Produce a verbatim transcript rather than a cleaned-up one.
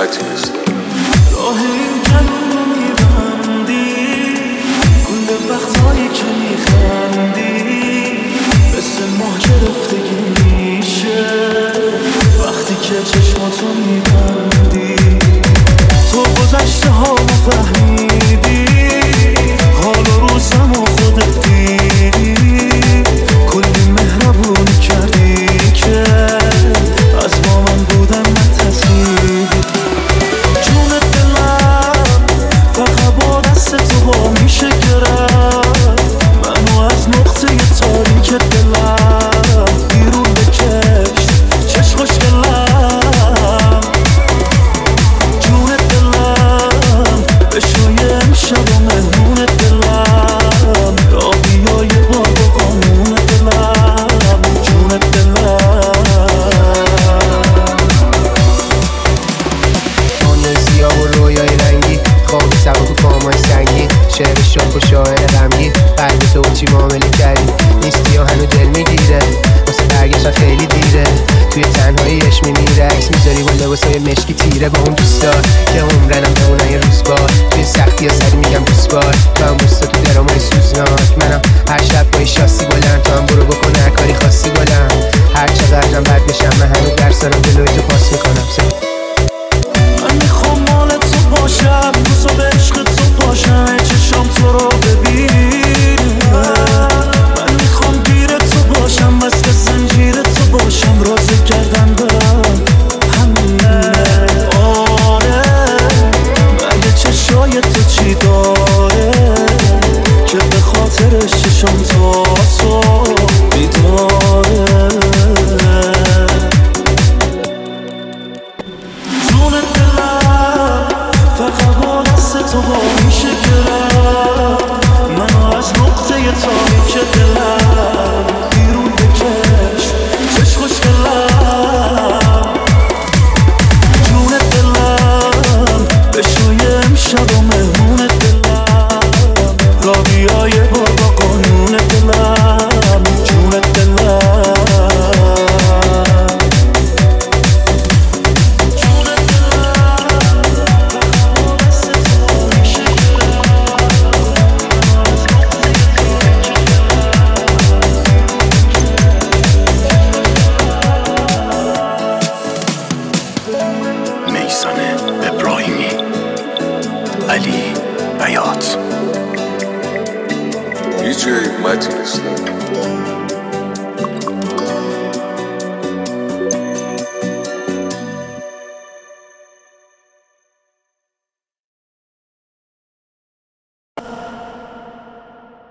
متین اسلام. راه این جنون رو میبندی کل وقتایی که میخندی مثل ماه گرفتگی میشه وقتی که چشماتو میبندی. تو گذشته ها رو فهمیدی حال و روزم و خودت دیدی کلی مهربونی کردی که از با من بودن نترسیدی. جون دلم فقط با دست تو ها میشه گرفت منو از نقطه تاریک دلم بیرون بکش چش خوشگلم. جون دلم بشوی امشب و مهمون دلم را بیای بابا قانون دلم. جون دلم آنه سیاه و رویای رنگی خوابی سبک و کامای سنگین شعر شاک و شاعر غمگین قلب تو چی معامله کردی نیستی و هنو دل میگیره واسه برگشت خیلی دیره توی تنهاییش میمیره عکس میذاری با لباسای مشکی تیره با اون دوستا که عمرنم بمونن یه روز بار توی سختی ها سری میگم دوست بار تو هم دوستا تو درامای سوزناک منم هر شب با شاسی بلند تو هم برو بکن هر کاری خاصی بلند هر چقدرم بد بشم من هنو درسارم جلوی تو پاس میکنم. من میخوام مال تو باشم روزا به عشق تو باشم چشام تو رو ببینم. من میخوام گیر تو باشم مثل زنجیر تو باشم راضی کردن برم همینه. آره مگه چشای تو چی داره که به خاطرش چشام تو تو بیداره. جون دلم فقط با دست تو ها میشه گرفت منو از نقطه تاریک دلم بیرون بکش چش خوشگلم. جون دلم بشوی امشب و مهمون دلم را بیای بابا قانون دلم. جون دلم ابراهیمی علی بیات دی جی متین اسلام.